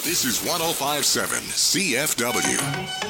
This is 105.7 CFW.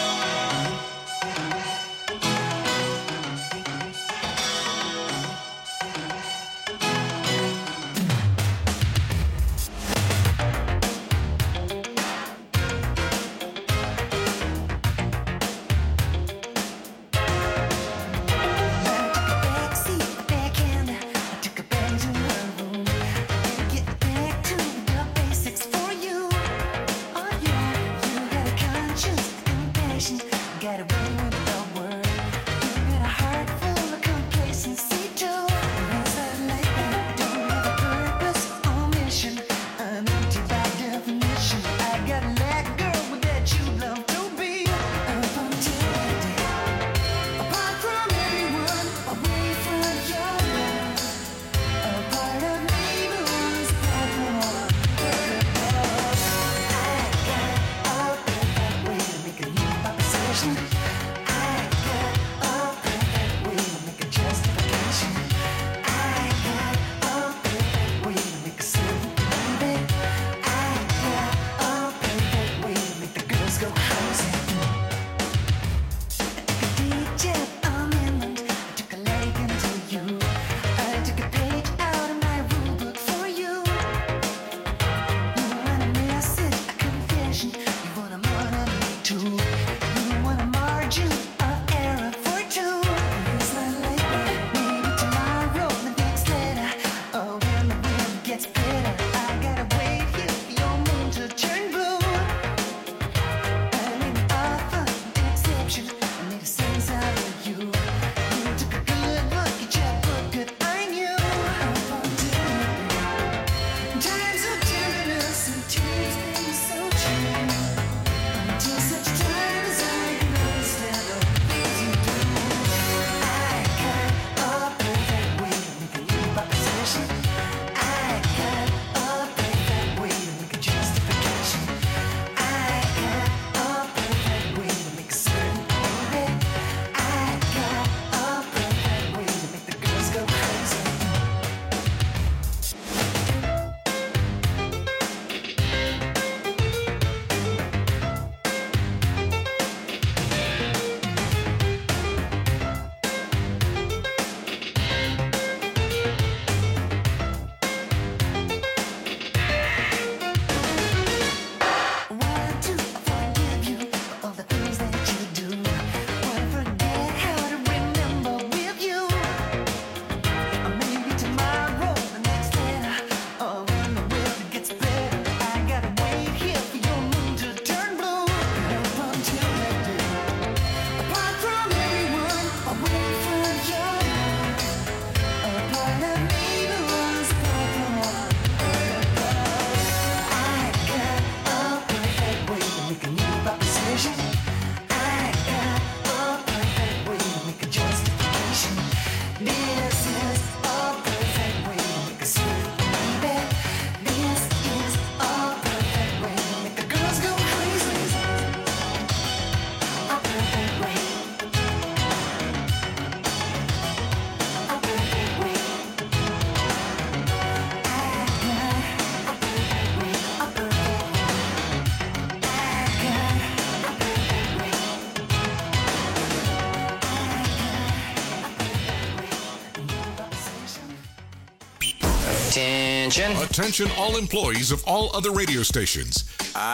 Attention all employees of all other radio stations.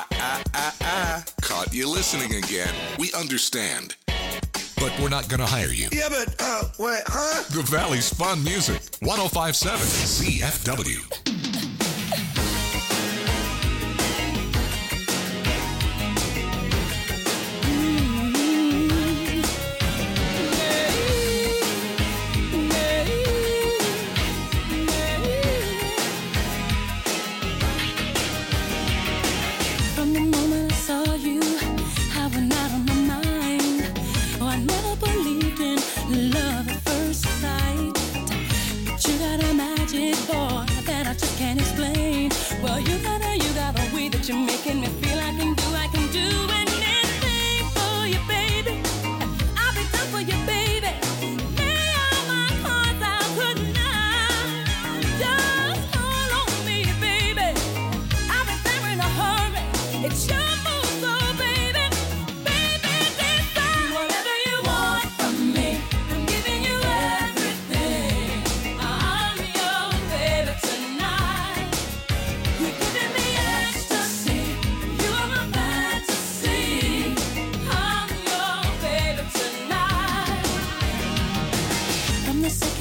Caught you listening again. We understand. But we're not going to hire you. Yeah, but, wait, huh? The Valley's fun music. 105.7 CFW. Love at first sight, but you got a magic boy that I just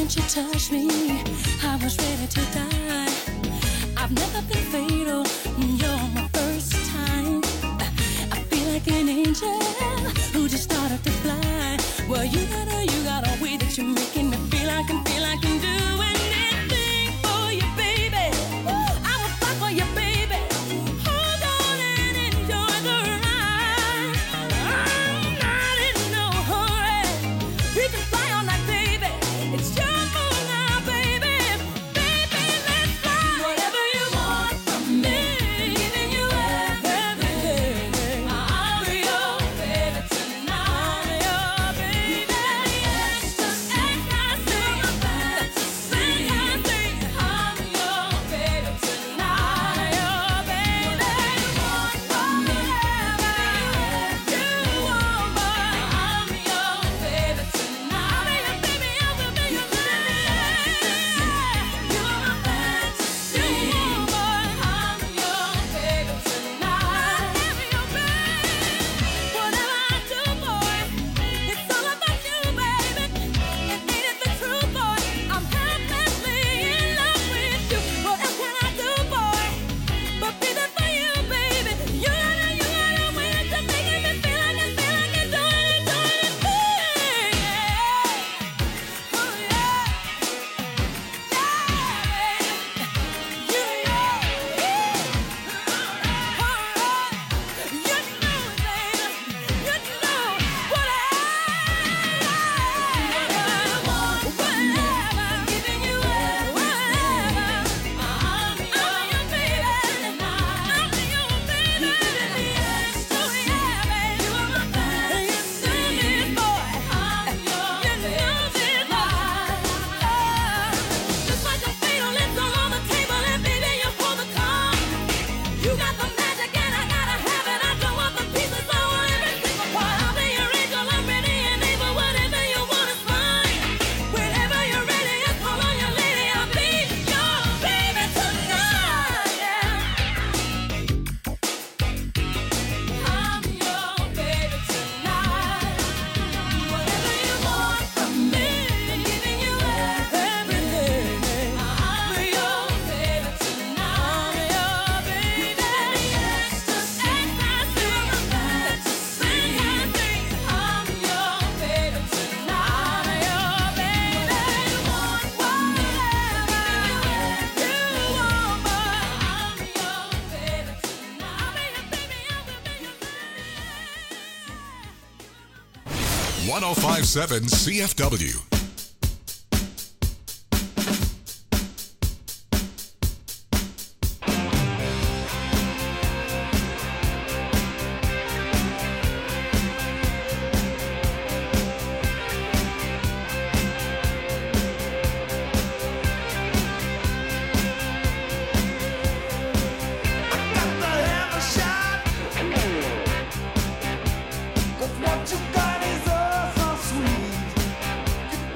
moment you touched me, I was ready to die. I've never been fatal, you're my first time. I feel like an angel who just started to fly. Well, you got a way that you're making me feel I can do anything for you, baby. I will fight for you, baby. Hold on and enjoy the ride. I'm not in no hurry. We can fly all night, baby. It's your moon now, baby. Baby, let's fly. Whatever you want from me, giving you everything. I'll be your baby tonight. I'm your baby. Ecstasy, fantasy. I'm your baby tonight. Your baby. Want whatever you want, but I'm your baby tonight. I'll be your baby. I will be your baby. You're my fantasy, but I'm your baby tonight. I'm your baby. Whatever I do, boy, it's all about you, baby. It ain't the truth, boy. I'm helplessly in love with you. What else can I do, boy, but be there for you, baby? You got a way to making me feel like I do anything. Oh yeah, just like a fatal lips all on the table, and baby you hold the cards. You got the magic and I gotta have it. I don't want the pieces, I want every single part. I'll be your angel, I'm ready and able. Whatever you want is mine. Whenever you're ready, just call on your lady. I'll be your baby tonight. Yeah. I'm your baby tonight. Whatever you want from me, giving you everything. I'm your baby tonight. I'm your baby. Ecstasy, fantasy. I'm your baby tonight. I'm your baby. Want whatever you want, but I'm your baby tonight. I'll be your baby. I will be your baby. 1057 CFW. Got to have a shot. 'Cause what you got is oh so sweet. You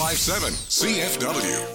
1057 CFW.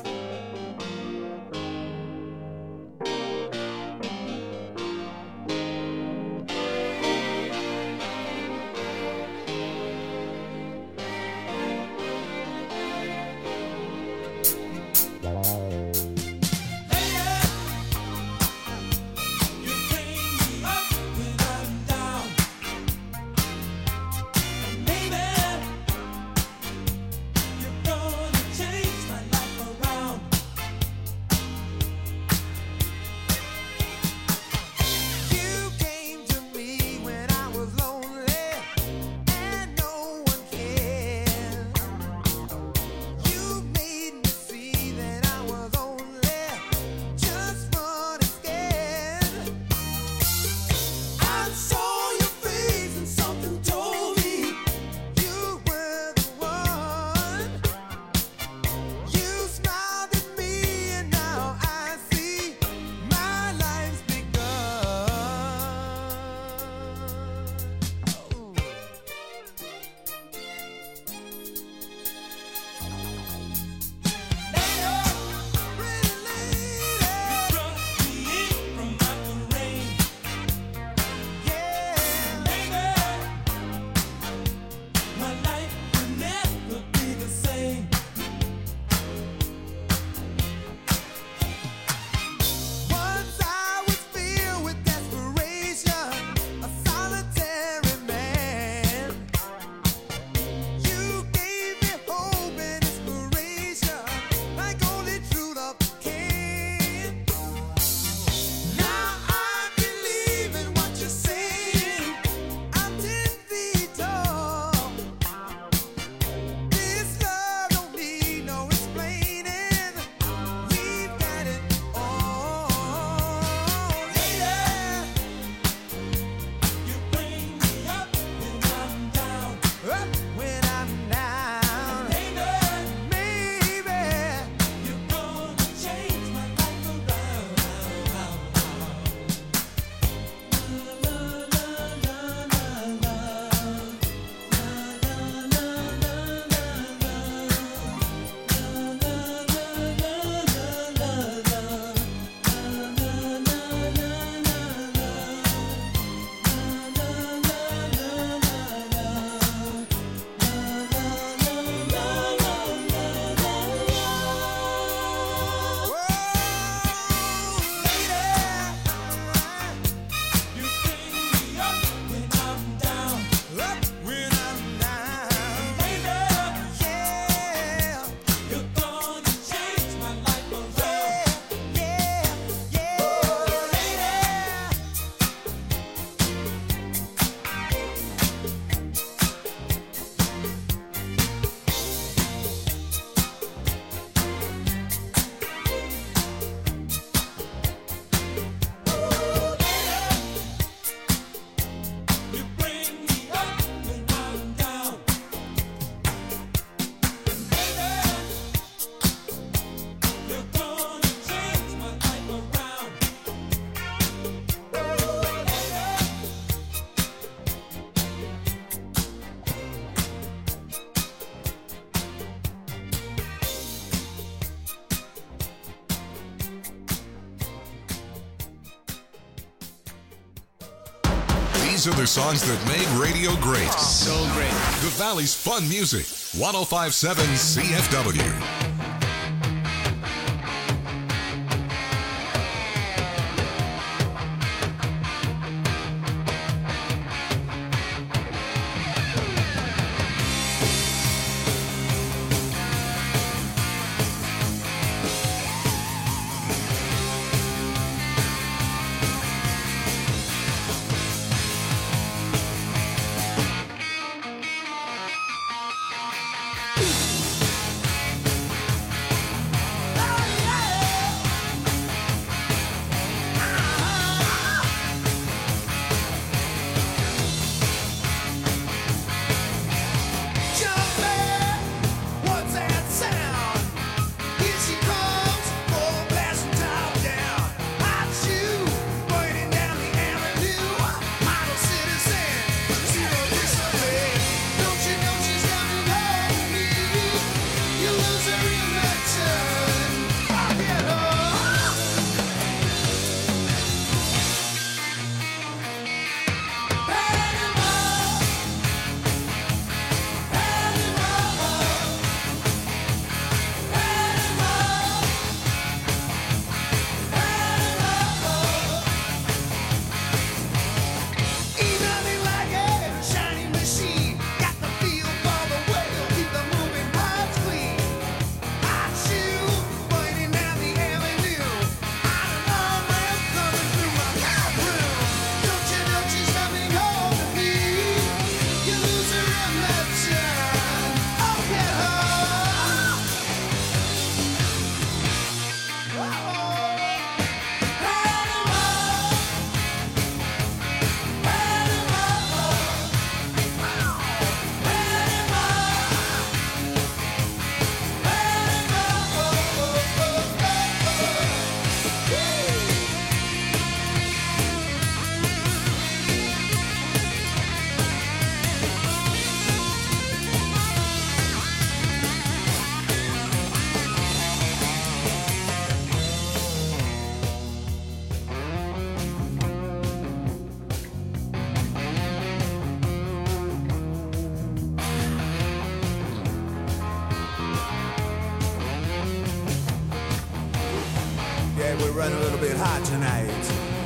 These are the songs that made radio great. So great. The Valley's fun music. 1057 CFW. running a little bit hot tonight.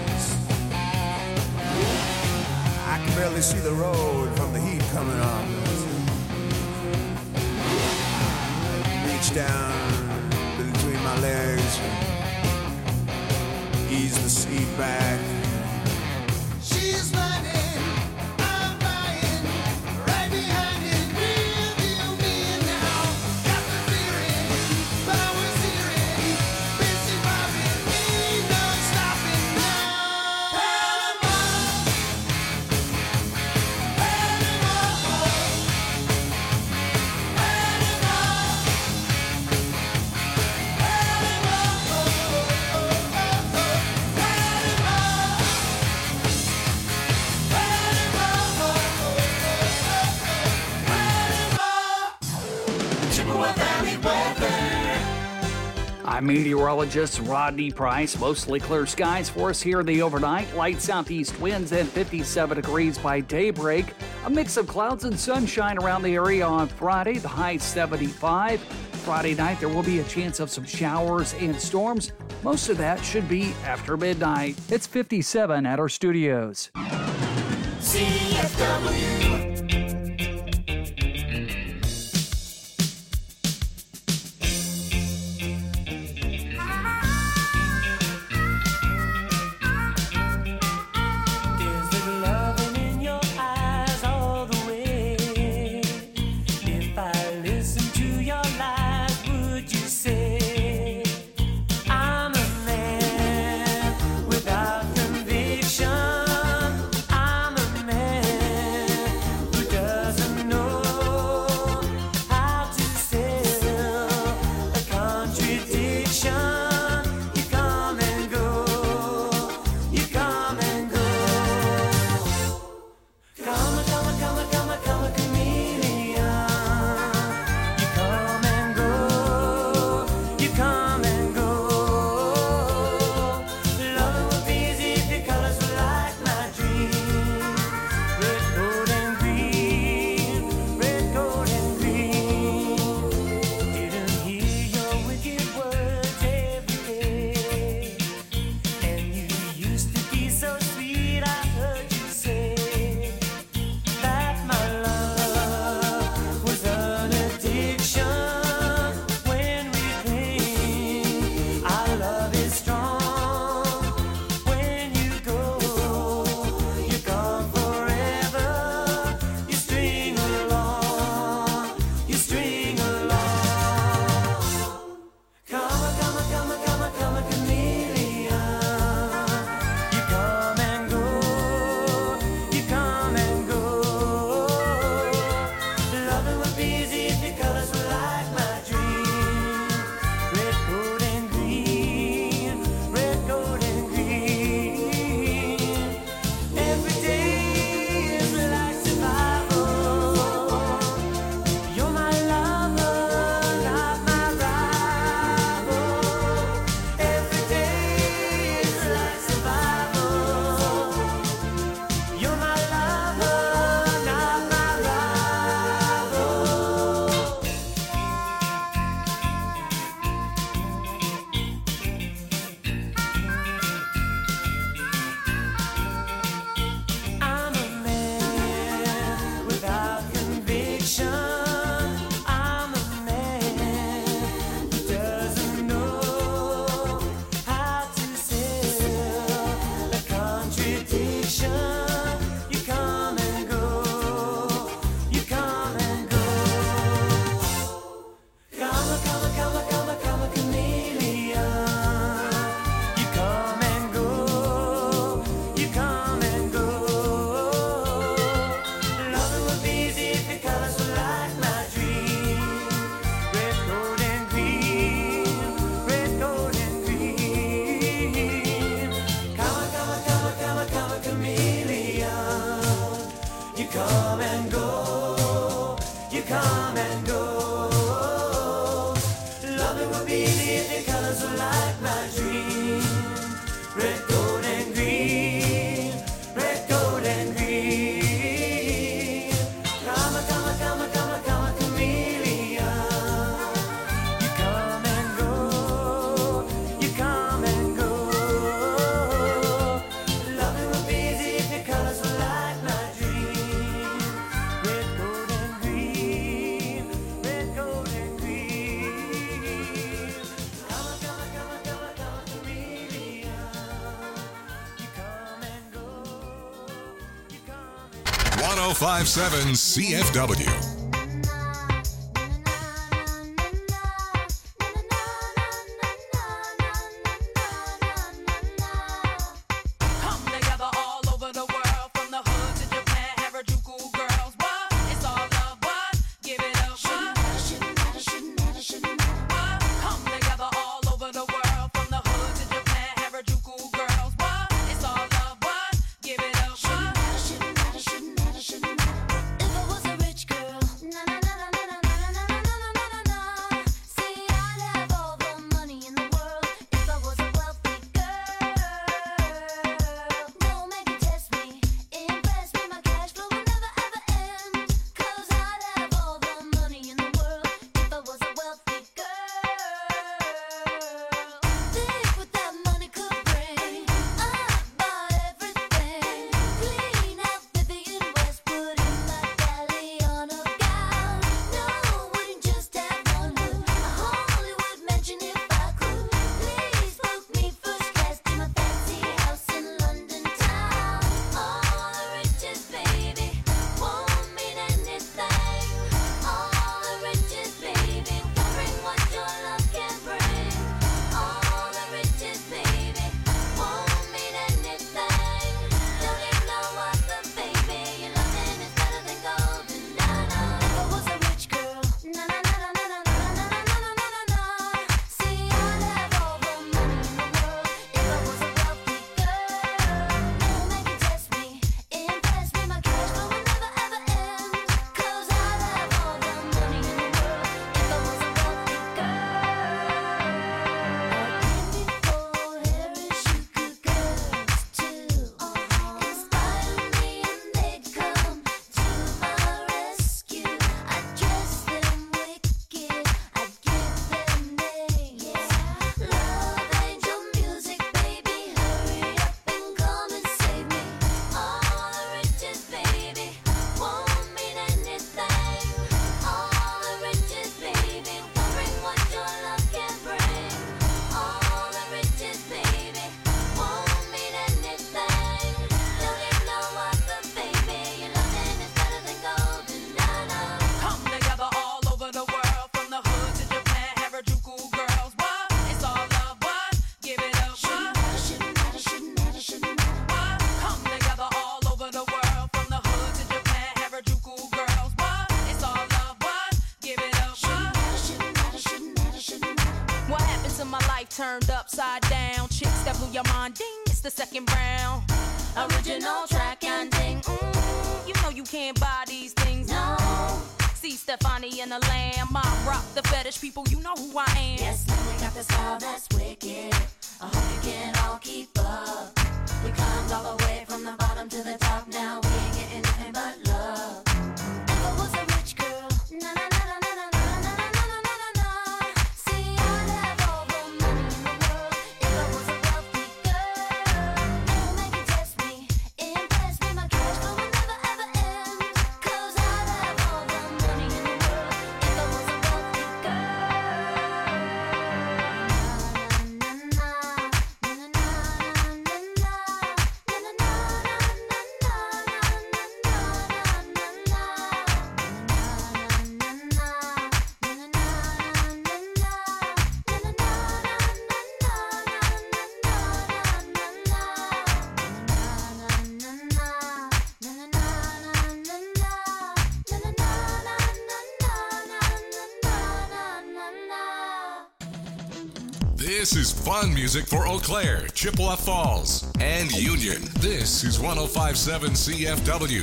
I can barely see the road from the heat coming on. Reach down between my legs, ease the seat back. She's running, I'm buying, right behind it, real me now. Got the feeling, powers hearing, busy bobbing, ain't no stopping now. Panama, I'm meteorologist Rodney Price. Mostly clear skies for us here in the overnight. Light southeast winds and 57 degrees by daybreak. A mix of clouds and sunshine around the area on Friday. The high 75. Friday night, there will be a chance of some showers and storms. Most of that should be after midnight. It's 57 at our studios. CFW. Chameleon. 1057 CFW. Turned upside down, chicks that blew your mind, ding, it's the second round. Original track and ding, you know you can't buy these things, no. See Stefani and the Lamb, I rock the fetish people, you know who I am. Yes, man, we got the style that's wicked, I hope you can all keep up. We climbed all the way from the bottom to the top, now we ain't getting nothing but love. If I was a rich girl, na na na na na na na na na na na na. See, I'd have all the money in the world. If I was a wealthy girl, no man can test me, impress me, my cash flow will never ever end. 'Cause I'd have all the money in the world. If I was a wealthy girl. Na na na na na na na na na na na. This is fun music for Eau Claire, Chippewa Falls, and Union. This is 1057 CFW.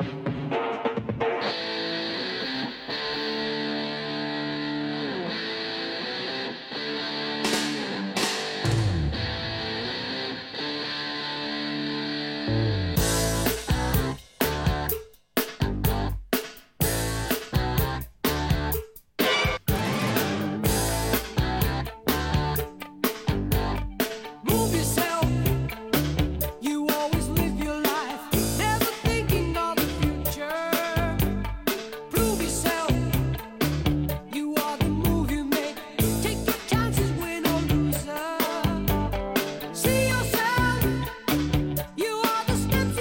Move yourself. You always live your life, never thinking of the future. Prove yourself. You are the move you make. Take your chances, win or loser. See yourself. You are the steps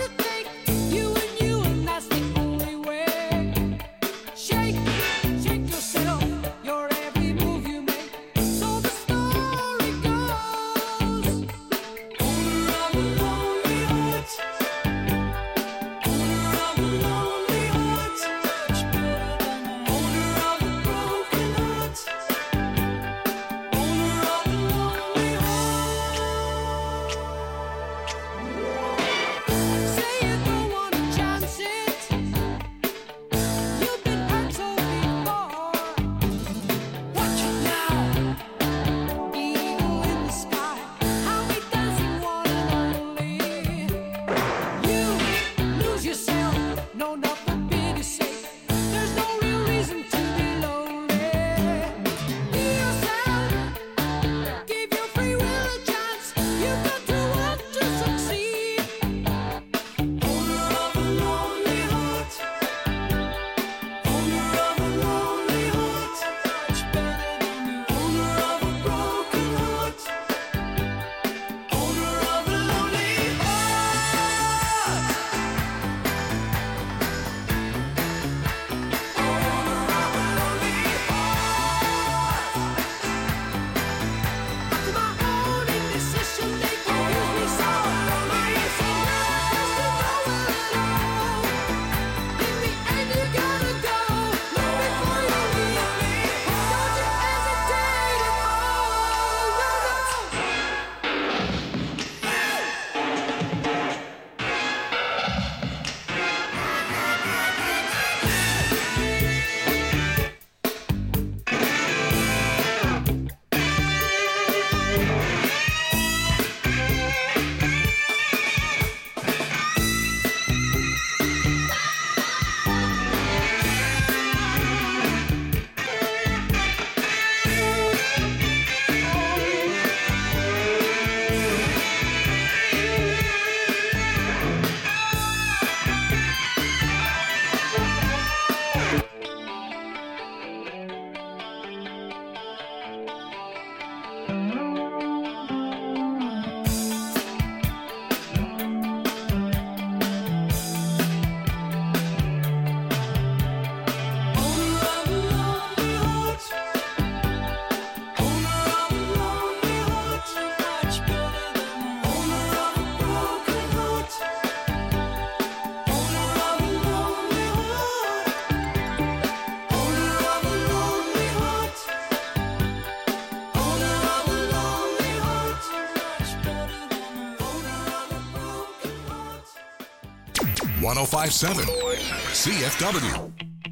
1057 CFW.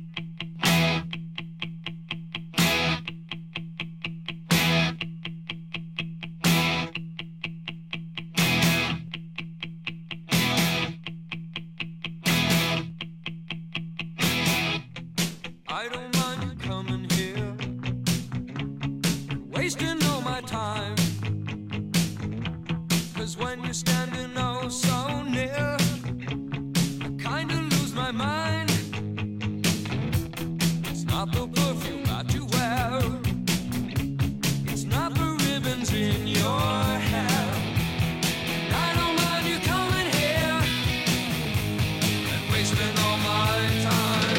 I don't mind you coming here, wasting all my time. 'Cause when you're standing oh so near, I kinda lose my mind. It's not the perfume that you wear, it's not the ribbons in your hair. I don't mind you coming here and wasting all my time.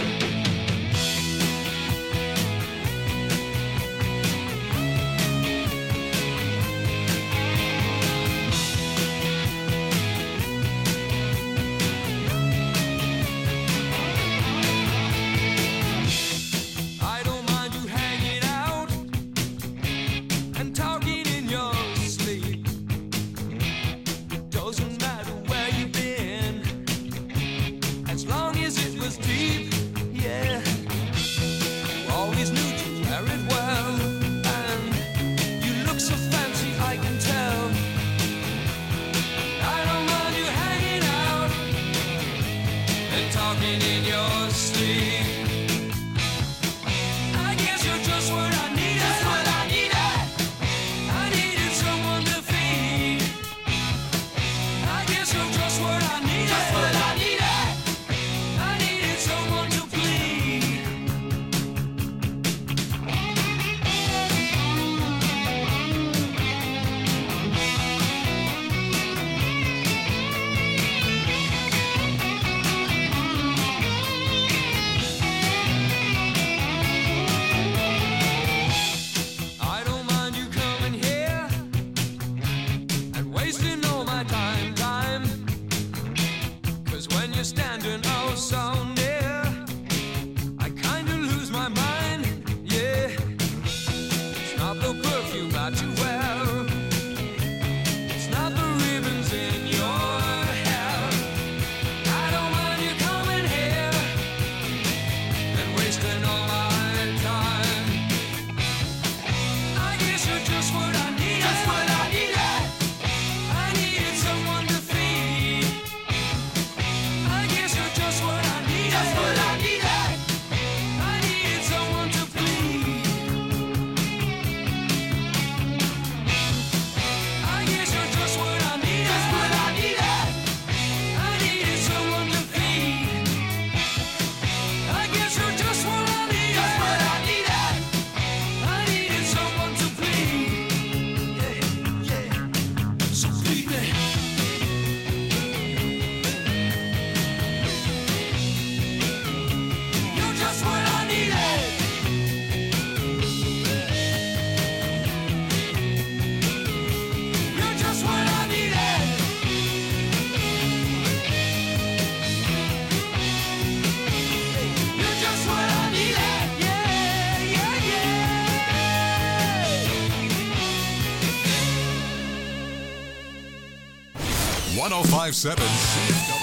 I don't mind you hanging out and talking in your sleep. Doesn't matter where you've been, as long as it was deep. Yeah, you always knew to wear it well, and you look so fancy, I can tell. I don't mind you hanging out and talking in your sleep. I guess you're just what I needed. Just what I needed. I needed someone to feed. I guess you're just what I needed. Just what I needed. I needed someone to plead. I don't mind you coming here and wasting all my time. 'Cause when you're standing oh so near, I kinda lose my mind. Yeah, it's not the perfume that you wear, it's not the ribbons in your hair. I don't mind you coming here and wasting all my time. I guess you're just what I needed. Just what I needed. I needed someone to feed. I guess you're just what I needed. Just what I needed. I needed someone to plead. I guess you're just what I needed. Just what I needed. I needed someone to feed. I guess you're just what I needed. Just what I needed. I needed someone to plead. Yeah, yeah. So plead me. You're just what I needed. You're just what I needed. You're just what I needed. Yeah, yeah, yeah. 1057 CFW.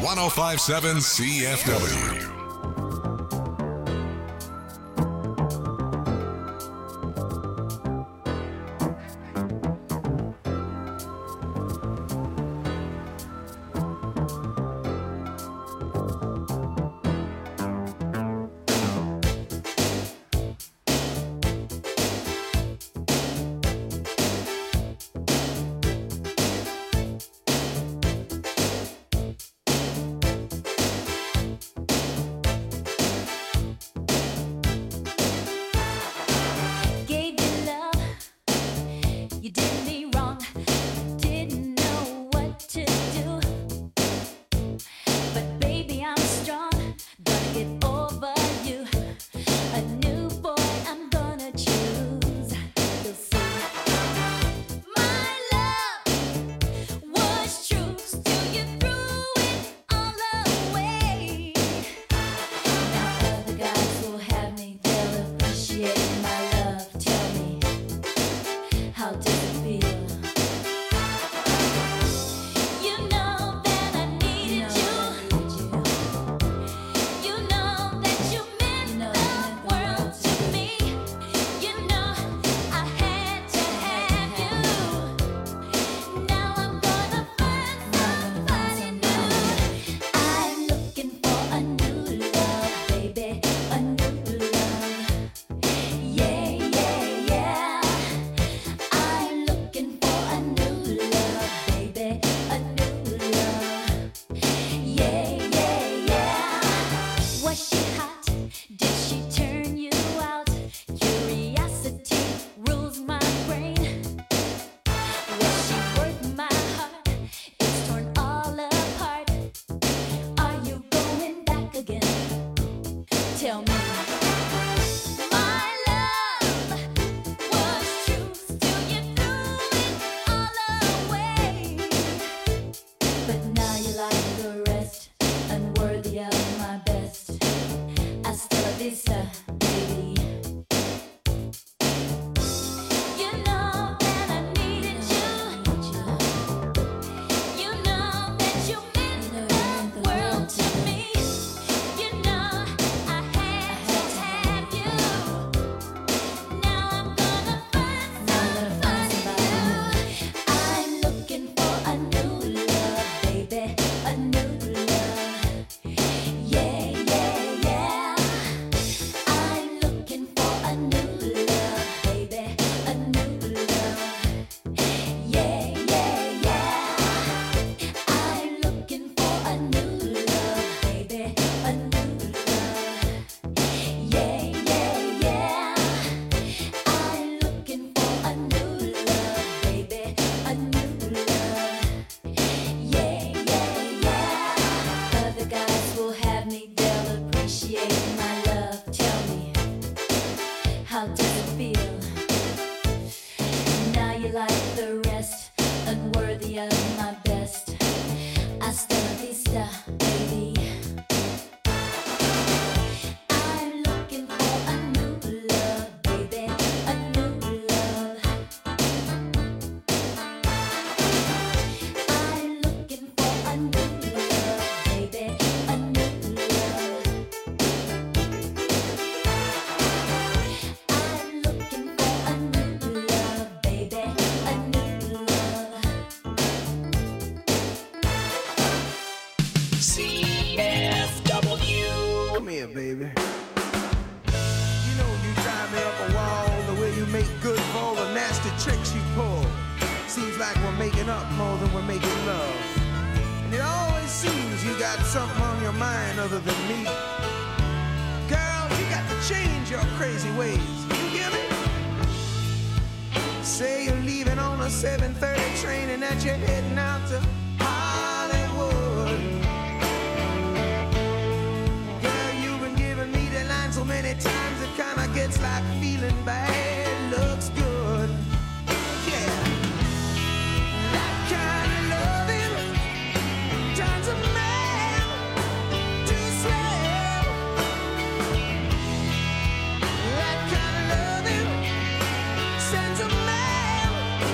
1057 CFW.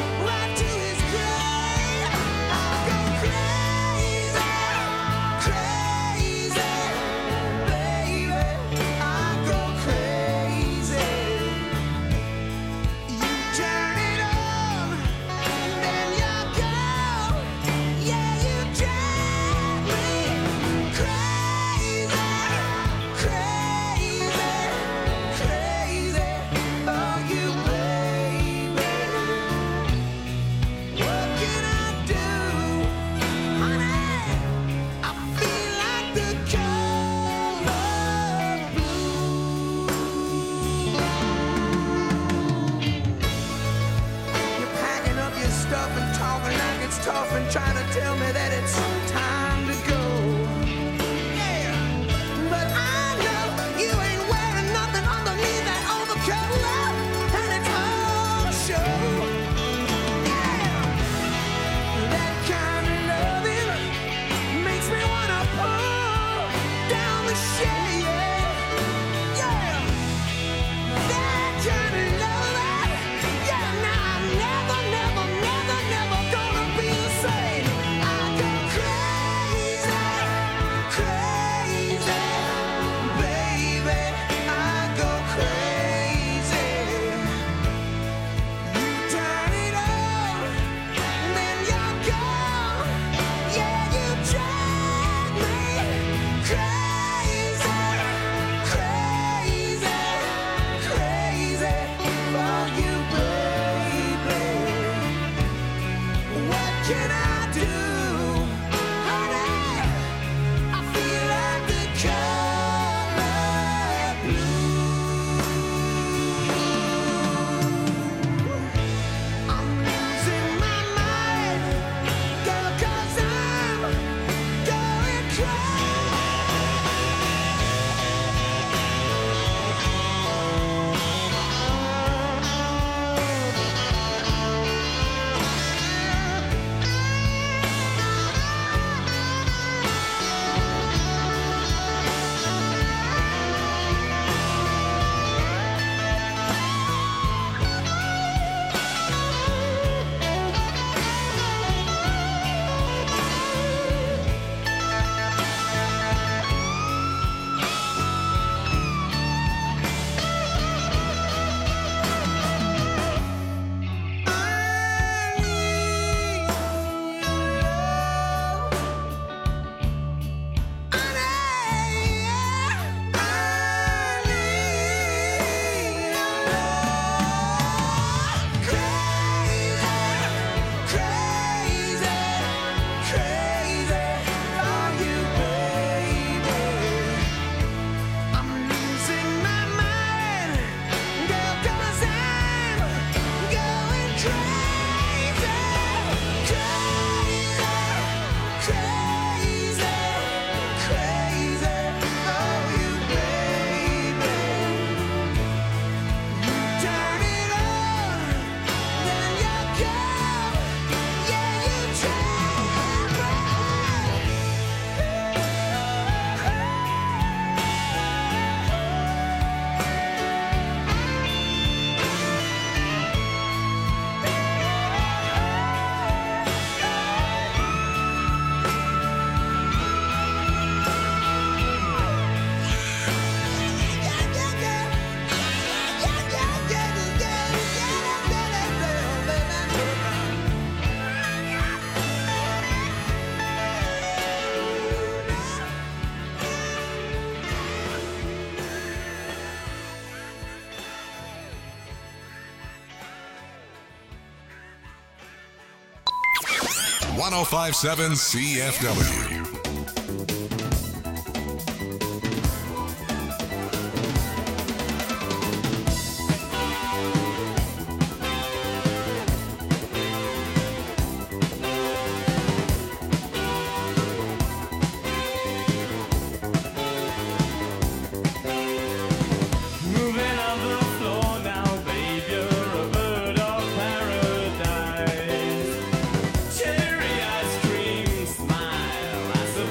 Crazy. talking like it's tough and trying to tell me that it's time to go. Yeah, but I know you ain't wearing nothing underneath that overcoat, and it's all show. Yeah, that kind of loving makes me wanna pull down the shade. Yeah, that kind of loving. Yeah, now I'm never, never, never, never gonna be the same. I go crazy, crazy, baby. I go crazy. You turn it on, then you're gone. Yeah, you drive me crazy, crazy, crazy for you, baby. What can I do, honey? I feel like the color blue. I'm losing my mind, girl, 'cause I'm going crazy. .1057 CFW. Moving on the floor now, babe, you're a bird of paradise. Cherry ice cream smile, I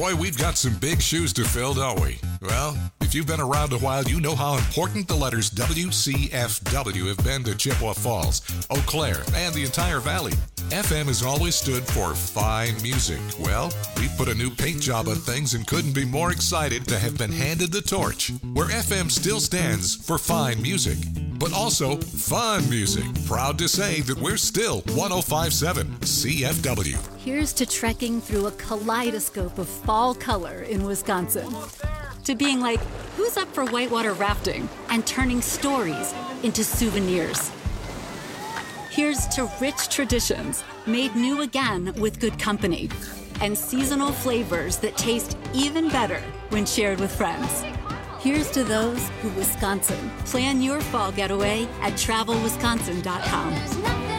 Boy, we've got some big shoes to fill, don't we? Well, if you've been around a while, you know how important the letters WCFW have been to Chippewa Falls, Eau Claire, and the entire valley. FM has always stood for fine music. Well, we put a new paint job on things and couldn't be more excited to have been handed the torch, where FM still stands for fine music, but also fun music. Proud to say that we're still 105.7 CFW. Here's to trekking through a kaleidoscope of fall color in Wisconsin. To being like, who's up for whitewater rafting and turning stories into souvenirs. Here's to rich traditions made new again with good company and seasonal flavors that taste even better when shared with friends. Here's to those who Wisconsin. Plan your fall getaway at travelwisconsin.com.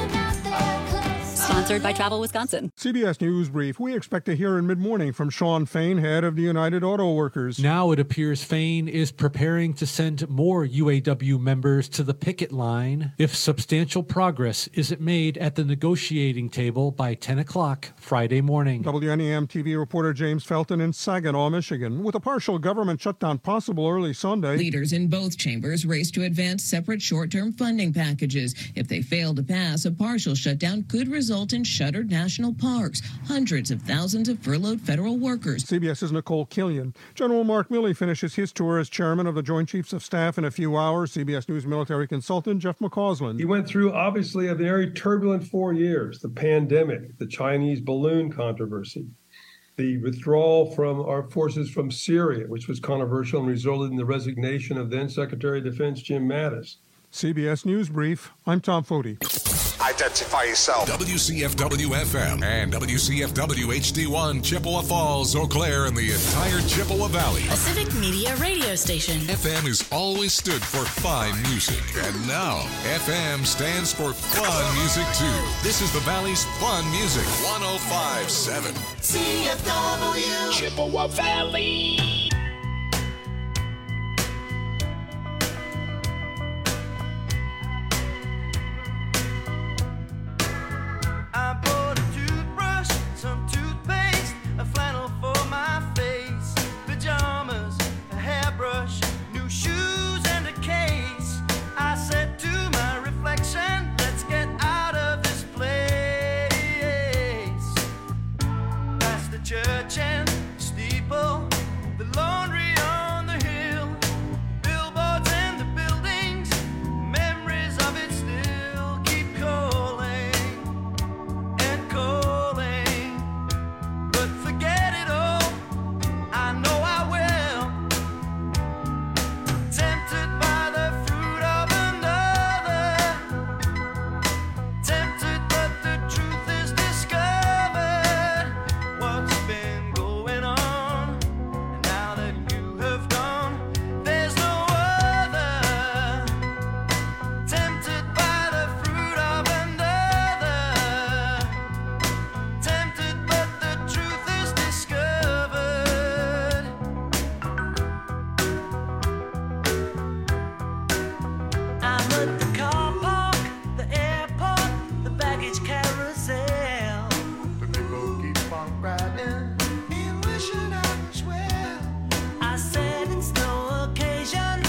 Sponsored by Travel Wisconsin. CBS News Brief. We expect to hear in mid-morning from Sean Fain, head of the United Auto Workers. Now it appears Fain is preparing to send more UAW members to the picket line if substantial progress isn't made at the negotiating table by 10 o'clock Friday morning. WNEM TV reporter James Felton in Saginaw, Michigan. With a partial government shutdown possible early Sunday, leaders in both chambers race to advance separate short-term funding packages. If they fail to pass, a partial shutdown could result in shuttered national parks, hundreds of thousands of furloughed federal workers. CBS's Nicole Killian. General Mark Milley finishes his tour as chairman of the Joint Chiefs of Staff in a few hours. CBS News military consultant Jeff McCausland. He went through, obviously, a very turbulent 4 years, the pandemic, the Chinese balloon controversy, the withdrawal from our forces from Syria, which was controversial and resulted in the resignation of then Secretary of Defense Jim Mattis. CBS News Brief. I'm Tom Foti. Identify yourself. WCFW FM and WCFW HD1 Chippewa Falls, Eau Claire, and the entire Chippewa Valley. A civic media radio station. FM has always stood for fine music, and now FM stands for fun music too. This is the Valley's fun music. 105.7 CFW Chippewa Valley.